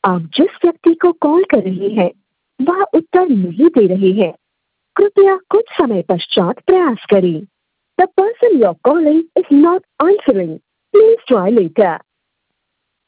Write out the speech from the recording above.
आप जिस व्यक्ति को कॉल कर रहे हैं वह उत्तर नहीं दे रहे हैं। कृपया कुछ समय पश्चात प्रयास करें। The person you are calling is not answering. Please try letter.